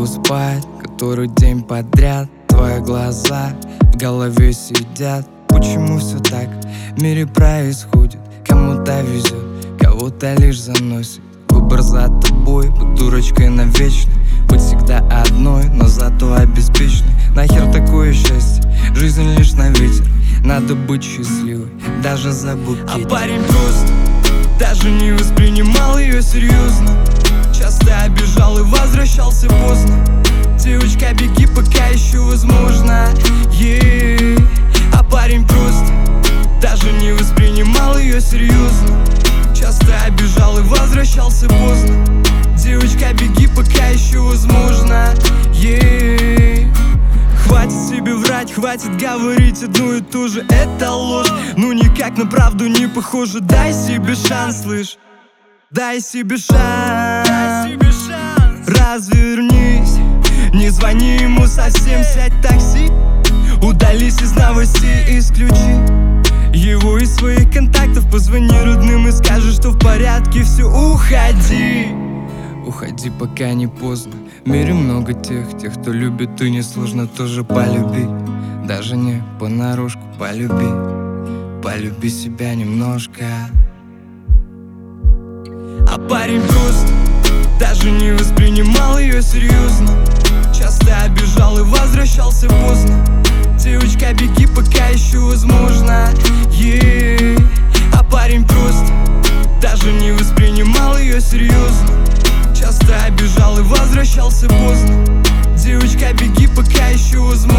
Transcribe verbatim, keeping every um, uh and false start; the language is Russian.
спать который день подряд. Твои глаза в голове сидят. Почему все так в мире происходит? Кому-то везет, кого-то лишь заносит. Выбор за тобой, быть дурочкой навечно. Быть всегда одной, но зато обеспеченной. Нахер такое счастье, жизнь лишь на ветер. Надо быть счастливой, даже за букет. А парень просто даже не воспринимал ее серьезно. Часто обижал и возвращался поздно. Девочка, беги, пока еще возможно. Yeah. А парень просто даже не воспринимал ее серьезно. Часто обижал и возвращался поздно. Девочка, беги, пока еще возможно. Yeah. Хватит себе врать, хватит говорить одну и ту же, это ложь. Ну никак на правду не похоже. Дай себе шанс, слышь. Дай себе шанс, дай себе шанс. Развернись, не звони ему совсем. Сядь в такси, удались из новостей, исключи его из своих контактов. Позвони родным и скажи, что в порядке все. Уходи, уходи, пока не поздно. В мире много тех, тех, кто любит, и несложно тоже полюбить. Даже не понарошку, полюби, полюби себя немножко. А парень просто даже не воспринимал ее серьезно. Часто обижал и возвращался поздно. Девочка, беги, пока еще возможно. Yeah. А парень просто даже не воспринимал ее серьезно. Часто обижал и возвращался поздно. Девочка, беги, пока еще возможно.